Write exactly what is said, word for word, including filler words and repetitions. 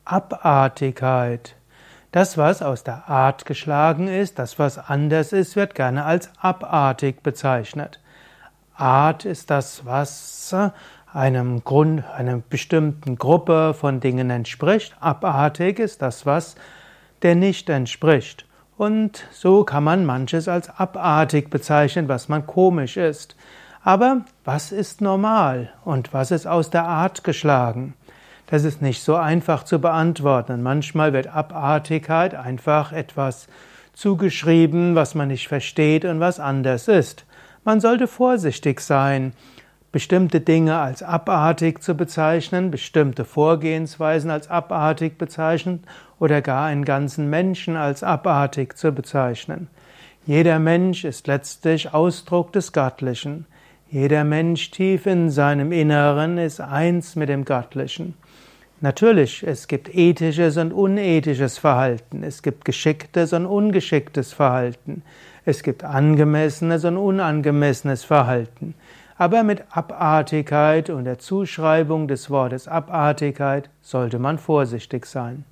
Abartigkeit. Das, was aus der Art geschlagen ist, das, was anders ist, wird gerne als abartig bezeichnet. Art ist das, was einem Grund, einer bestimmten Gruppe von Dingen entspricht. Abartig ist das, was der nicht entspricht. Und so kann man manches als abartig bezeichnen, was man komisch ist. Aber was ist normal und was ist aus der Art geschlagen? Das ist nicht so einfach zu beantworten. Und manchmal wird Abartigkeit einfach etwas zugeschrieben, was man nicht versteht und was anders ist. Man sollte vorsichtig sein, bestimmte Dinge als abartig zu bezeichnen, bestimmte Vorgehensweisen als abartig bezeichnen oder gar einen ganzen Menschen als abartig zu bezeichnen. Jeder Mensch ist letztlich Ausdruck des Göttlichen. Jeder Mensch tief in seinem Inneren ist eins mit dem Göttlichen. Natürlich, es gibt ethisches und unethisches Verhalten, es gibt geschicktes und ungeschicktes Verhalten, es gibt angemessenes und unangemessenes Verhalten. Aber mit Abartigkeit und der Zuschreibung des Wortes Abartigkeit sollte man vorsichtig sein.